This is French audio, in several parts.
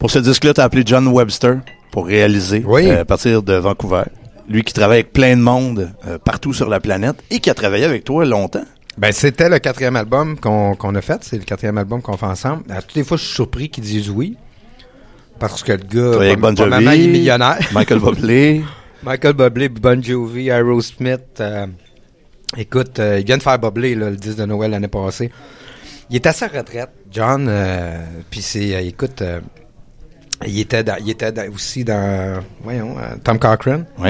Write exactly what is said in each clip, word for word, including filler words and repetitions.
Pour ce disque-là, tu as appelé John Webster pour réaliser oui. euh, à partir de Vancouver. Lui qui travaille avec plein de monde euh, partout sur la planète et qui a travaillé avec toi longtemps. Ben, c'était le quatrième album qu'on, qu'on a fait. C'est le quatrième album qu'on fait ensemble. À toutes les fois, je suis surpris qu'ils disent oui. Parce que le gars, avec Bon Jovi, maman, il est millionnaire. Michael Bublé. Michael Bublé, Bon Jovi, Aerosmith. Euh, écoute, euh, il vient de faire Bublé, là, le disque de Noël l'année passée. Il est à sa retraite, John. Euh, Puis c'est, euh, écoute, euh, il était, dans, il était dans, aussi dans, voyons, euh, Tom Cochrane. Oui.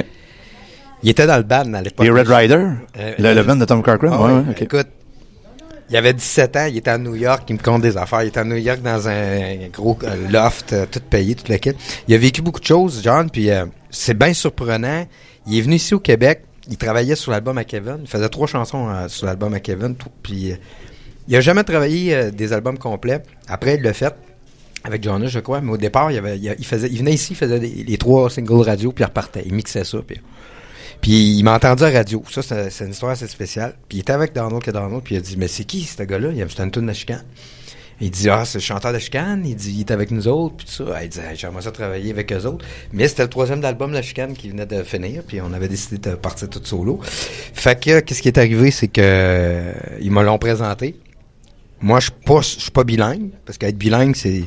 Il était dans le band à l'époque. Les Red Rider, euh, le, euh, le band de Tom Cochrane. Ah, ouais, ouais, ouais, okay. Écoute, il avait dix-sept ans, il était à New York, il me compte des affaires. Il était à New York dans un gros euh, loft, euh, tout payé, toute l'équipe. Il a vécu beaucoup de choses, John, puis euh, c'est bien surprenant. Il est venu ici au Québec, il travaillait sur l'album à Kevin, il faisait trois chansons euh, sur l'album à Kevin, tout, puis euh, il a jamais travaillé euh, des albums complets. Après, il l'a fait avec Jonas, je crois, mais au départ, il, avait, il, il, faisait, il venait ici, il faisait des, les trois singles radio, puis il repartait, il mixait ça, puis... Puis il m'a entendu à la radio. Ça, c'est, c'est une histoire assez spéciale. Puis il était avec Donald que Donald, puis il a dit, mais c'est qui ce gars-là? Il a dit, c'est une toune de Chicane. Il dit, ah, c'est le chanteur de Chicane. Il dit, il est avec nous autres, puis tout ça. Il dit, hey, j'aimerais ça travailler avec eux autres. Mais c'était le troisième album de la Chicane qui venait de finir, puis on avait décidé de partir tout solo. Fait que, qu'est-ce qui est arrivé, c'est que euh, ils me l'ont présenté. Moi, je suis pas, je suis pas bilingue, parce qu'être bilingue, c'est...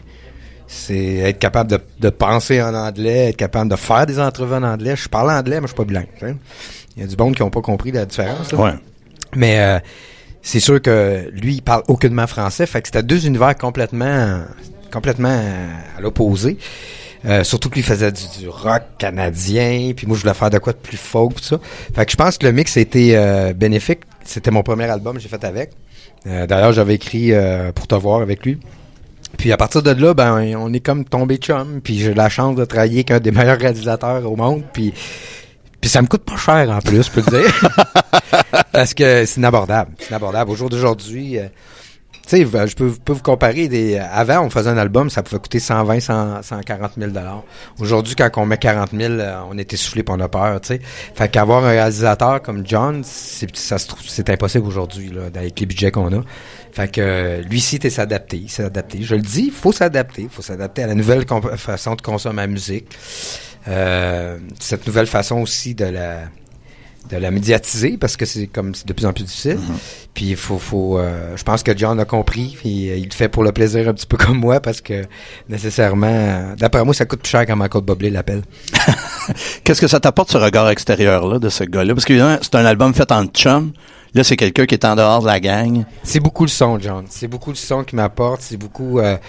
c'est être capable de, de penser en anglais, être capable de faire des entrevues en anglais. Je parle anglais, mais je suis pas bilingue. T'sais. Il y a du monde qui n'ont pas compris la différence. Là. Ouais. Mais euh, c'est sûr que lui, il parle aucunement français. Fait que c'était deux univers complètement complètement à l'opposé. Euh, surtout que lui faisait du, du rock canadien, puis moi je voulais faire de quoi de plus folk, tout ça. Fait que je pense que le mix a été euh, bénéfique. C'était mon premier album que j'ai fait avec. Euh, d'ailleurs, j'avais écrit euh, Pour te voir avec lui. Puis à partir de là, ben on est comme tombé chum. Puis j'ai la chance de travailler avec un des meilleurs réalisateurs au monde. Puis puis ça me coûte pas cher en plus, je peux te dire. Parce que c'est inabordable. C'est inabordable. Au jour d'aujourd'hui, euh, tu sais, je peux, peux vous comparer. Des, avant, on faisait un album, ça pouvait coûter cent vingt, cent, cent quarante mille dollars. Aujourd'hui, quand on met quarante mille, on est essoufflé pour on a peur, tu sais. Fait qu'avoir un réalisateur comme John, c'est, ça se trouve, c'est impossible aujourd'hui, là, avec les budgets qu'on a. Fait que lui ici, t'es s'adapter, il s'est adapté. Je le dis, il faut s'adapter, il faut s'adapter à la nouvelle comp- façon de consommer la musique. Euh, cette nouvelle façon aussi de la de la médiatiser, parce que c'est comme c'est de plus en plus difficile. Mm-hmm. Puis il faut, faut euh, je pense que John a compris, puis euh, il le fait pour le plaisir un petit peu comme moi, parce que nécessairement, euh, d'après moi, ça coûte plus cher quand Michael Bublé l'appelle. Qu'est-ce que ça t'apporte, ce regard extérieur-là, de ce gars-là? Parce que c'est un album fait en chum. Là, c'est quelqu'un qui est en dehors de la gang. C'est beaucoup le son, John. C'est beaucoup le son qui m'apporte. C'est beaucoup euh,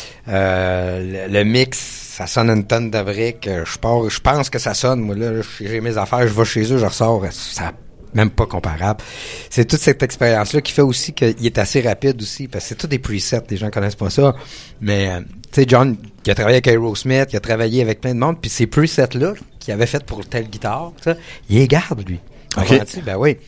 euh, le, le mix. Ça sonne une tonne de briques. Je pars, je pense que ça sonne. Moi, là, j'ai mes affaires, je vais chez eux, je ressors. Ça même pas comparable. C'est toute cette expérience-là qui fait aussi qu'il est assez rapide aussi, parce que c'est tout des presets, les gens connaissent pas ça. Mais, euh, tu sais, John, qui a travaillé avec Aerosmith, qui a travaillé avec plein de monde, puis ces presets-là, qu'il avait fait pour telle guitare, ça, il les garde, lui. Okay. Ben oui.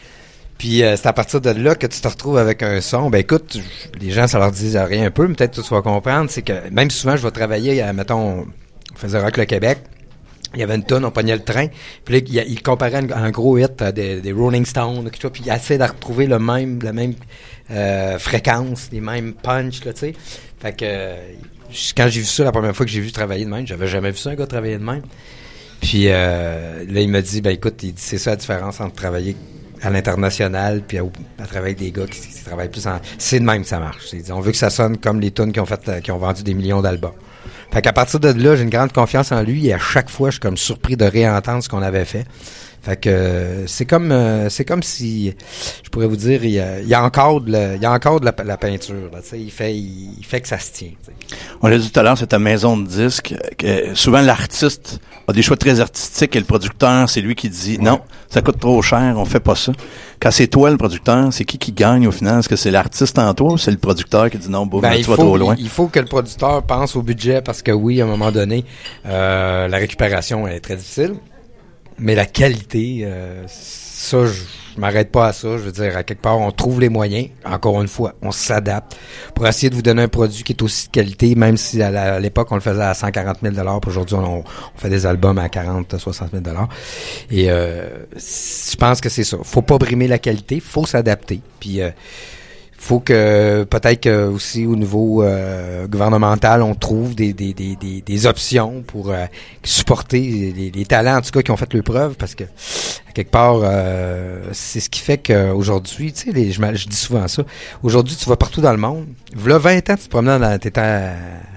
Puis euh, c'est à partir de là que tu te retrouves avec un son. Ben écoute, les gens, ça leur dit rien un peu, mais peut-être que tu vas comprendre, c'est que même souvent, je vais travailler, à, mettons, on faisait Rock le Québec, il y avait une tonne, on pognait le train, puis là, il, il comparait un, un gros hit euh, des, des Rolling Stones, quelque chose, puis il essaie de retrouver le même, la même euh, fréquence, les mêmes punch, là, tu sais. Fait que euh, quand j'ai vu ça, la première fois que j'ai vu travailler de même, j'avais jamais vu ça, un gars travailler de même. Puis euh, là, il m'a dit, ben écoute, il dit, c'est ça la différence entre travailler à l'international puis à, à travailler avec des gars qui, qui travaillent plus en... C'est de même que ça marche. C'est, on veut que ça sonne comme les tunes qui ont fait, qui ont vendu des millions d'albums. Fait qu'à partir de là, j'ai une grande confiance en lui et à chaque fois, je suis comme surpris de réentendre ce qu'on avait fait. Fait que euh, c'est comme euh, c'est comme si je pourrais vous dire il y a, il y a encore de la, il y a encore de la, la peinture là, tu sais, il fait il, il fait que ça se tient. T'sais. On l'a dit tout à l'heure, c'est ta maison de disques. Que souvent l'artiste a des choix très artistiques et le producteur, c'est lui qui dit ouais. non, ça coûte trop cher, on fait pas ça. Quand c'est toi le producteur, c'est qui qui gagne au final? Est-ce que c'est l'artiste en toi ou c'est le producteur qui dit non, boum, ben, tu vas trop loin? Il, il faut que le producteur pense au budget parce que oui, à un moment donné, euh, la récupération est très difficile. Mais la qualité, euh, ça, je, je m'arrête pas à ça. Je veux dire, à quelque part, on trouve les moyens. Encore une fois, on s'adapte pour essayer de vous donner un produit qui est aussi de qualité, même si à, la, à l'époque, on le faisait à cent quarante mille dollars. Puis aujourd'hui, on, on fait des albums à quarante, soixante mille dollars. Et euh, je pense que c'est ça. Faut pas brimer la qualité, faut s'adapter. Puis euh, faut que peut-être que aussi au niveau euh, gouvernemental, on trouve des des des des, des options pour euh, supporter les, les talents en tout cas qui ont fait leur preuve, parce que à quelque part euh, c'est ce qui fait qu'aujourd'hui, tu sais, les, je, je dis souvent ça. Aujourd'hui, tu vas partout dans le monde. V'là vingt ans, tu te promenais dans t'étais à,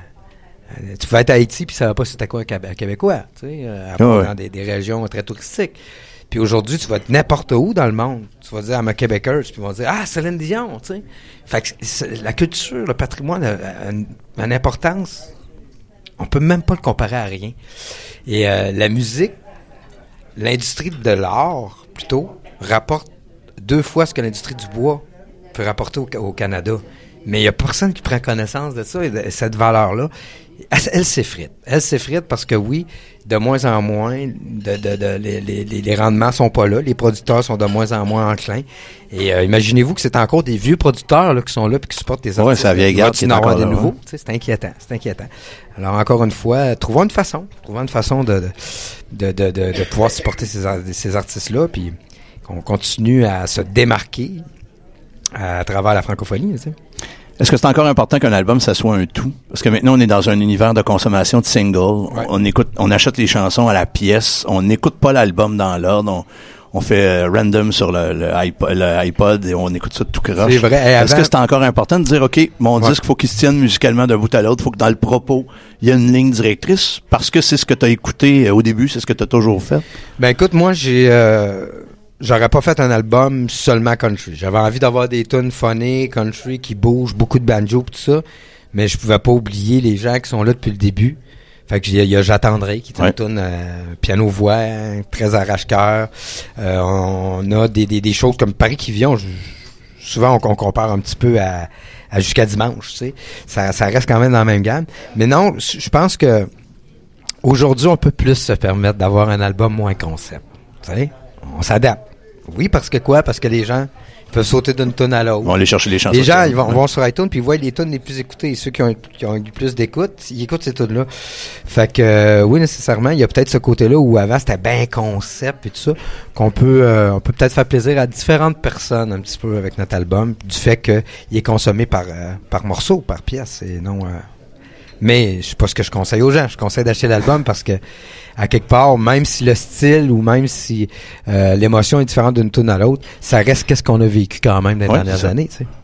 tu pouvais être à Haïti puis ça va pas c'était quoi un Québécois, tu sais, à part ouais. dans des, des régions très touristiques. Puis aujourd'hui, tu vas être n'importe où dans le monde. Tu vas dire à ma Québécoise, puis ils vont dire « Ah, Céline Dion! » tu sais. Fait que c'est, la culture, le patrimoine a, a, une, a une importance. On peut même pas le comparer à rien. Et euh, la musique, l'industrie de l'art, plutôt, rapporte deux fois ce que l'industrie du bois peut rapporter au, au Canada. Mais il y a personne qui prend connaissance de ça et de cette valeur-là. Elle, elle s'effrite. Elle s'effrite parce que oui, de moins en moins, de, de, de, les, les, les rendements sont pas là. Les producteurs sont de moins en moins enclins. Et euh, imaginez-vous que c'est encore des vieux producteurs là, qui sont là et qui supportent les artistes. Ouais, c'est la vieille garde qui est encore des là. nouveaux. C'est inquiétant. C'est inquiétant. Alors encore une fois, trouvons une façon. Trouvons une façon de, de, de, de, de pouvoir supporter ces, ces artistes-là, puis qu'on continue à se démarquer à travers la francophonie. Tu sais. Est-ce que c'est encore important qu'un album, ça soit un tout? Parce que maintenant, on est dans un univers de consommation de singles. Ouais. On écoute, on achète les chansons à la pièce. On n'écoute pas l'album dans l'ordre. On, on fait euh, random sur le, le, iPod, le iPod et on écoute ça tout croche. C'est vrai. Hey, Est-ce avant... que c'est encore important de dire, OK, mon ouais. disque, faut qu'il se tienne musicalement d'un bout à l'autre. Faut que dans le propos, il y a une ligne directrice parce que c'est ce que tu as écouté au début, c'est ce que tu as toujours fait? Ben écoute, moi, j'ai... Euh... J'aurais pas fait un album seulement country. J'avais envie d'avoir des tunes funny, country, qui bougent, beaucoup de banjo tout ça, mais je pouvais pas oublier les gens qui sont là depuis le début. Fait que il y a J'attendrai qui est une ouais. tune euh, piano-voix, hein, très arrache-cœur. Euh, on a des, des, des choses comme Paris qui vient. Je, souvent, on, on compare un petit peu à, à Jusqu'à dimanche, tu sais. Ça, ça reste quand même dans la même gamme. Mais non, je pense que aujourd'hui, on peut plus se permettre d'avoir un album moins concept. Tu sais, on s'adapte. Oui, parce que quoi? Parce que les gens peuvent sauter d'une tonne à l'autre. On va aller chercher les chansons. Les gens, ils vont, ouais. vont sur iTunes puis ils voient les tonnes les plus écoutées. Et ceux qui ont, qui ont eu plus d'écoute, ils écoutent ces tonnes-là. Fait que, euh, oui, nécessairement, il y a peut-être ce côté-là où avant, c'était bien concept et tout ça, qu'on peut, euh, on peut peut-être faire plaisir à différentes personnes un petit peu avec notre album, du fait qu'il est consommé par, euh, par morceau, par pièce, et non... Euh, mais c'est pas ce que je conseille aux gens. Je conseille d'acheter l'album parce que, à quelque part, même si le style ou même si euh, l'émotion est différente d'une tune à l'autre, ça reste qu'est-ce qu'on a vécu quand même dans les ouais, dernières années, tu sais.